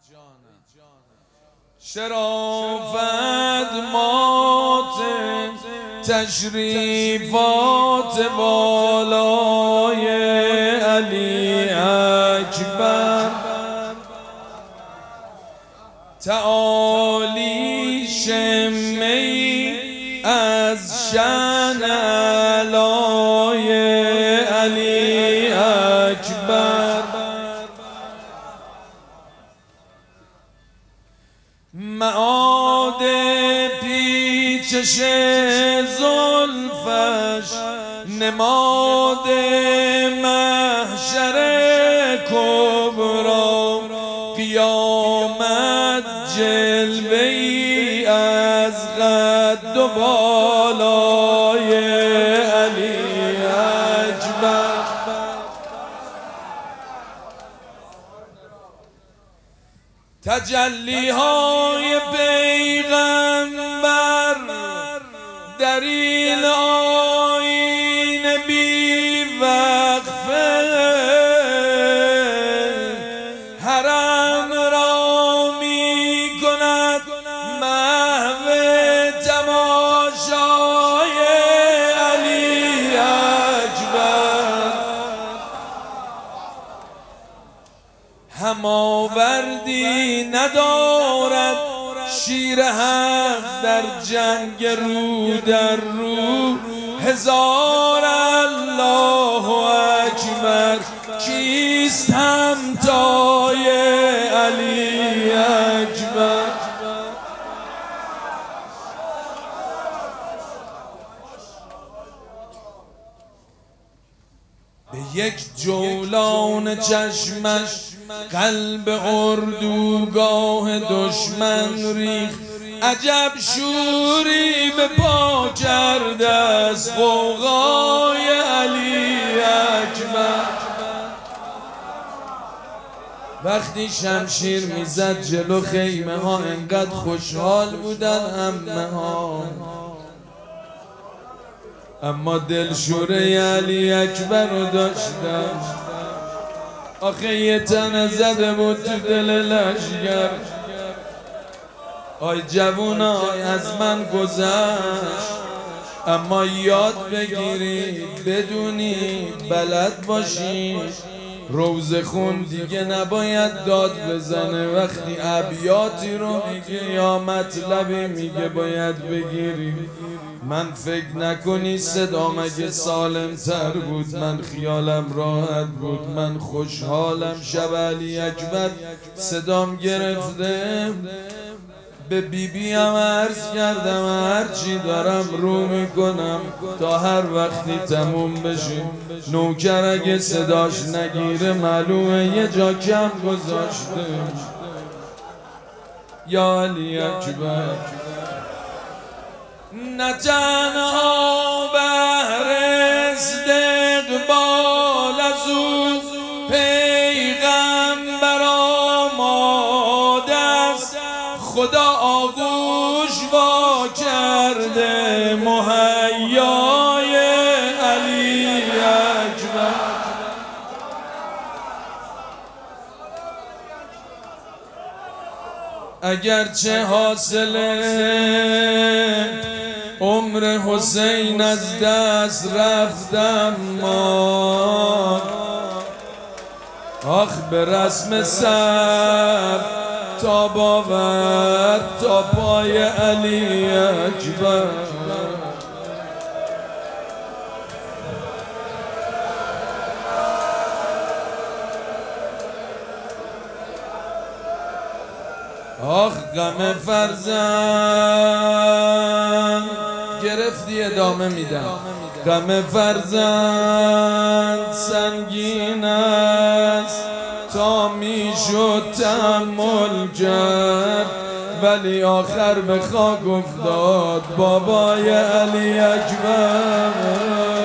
شرافت مات تشریفات بالای علی اکبر، تعالی شمی از شأن علای علی اکبر، معاد پیچش زلفش نماد محشر کبری، قیامت جلوه‌ای از قد و بالای علی اکبر، تجلی‌های پیغمبر در این آیین بی وقفه، حرم را می کند محو تماشای علی اکبر، هماوردی ندارد شیر حق در جنگ رو در رو، هزار الله اکبر کیست همتای علی اکبر. به یک جولان چشمش قلب اردوگاه دشمن ریخت، عجب شوری به پا کرده از غوغای علی اکبر. وقتی شمشیر میزد جلو خیمه ها انقدر خوشحال بودن عمه ها، اما دلشوره علی اکبر رو داشتن. آخه یه تنه زده بود تو دل لشگر، آی جوونای از من گذشت، اما یاد بگیرید بدونید بلد باشید روزه خون دیگه نباید داد بزنه. وقتی ابیاتی رو میگه یا مطلبی میگه باید بگیرید. من فکر نکنی صدام اگه سالم تر بود من خیالم راحت بود، من خوشحالم. شب علی اکبر صدام گرفته، به بیبیم عرض کردم هرچی دارم رو میکنم تا هر وقتی تموم بشه. نوکر اگه صداش نگیره معلومه یه جا کم گذاشته. یا علی اکبر نه تنها بهر استقبال از او پیغمبر آماده است، خدا آغوش وا کرده مهیای علی اکبر. اگرچه حاصل عمر حسین از دست رفتم ما، آخ به رسم سر تا باور تا پای علی اکبر. آخ غم فرزند گرفتی ادامه میدم. غم فرزند سنگین است تا میشد تحمل کرد، ولی آخر به خاک افتاد بابای علی اکبر.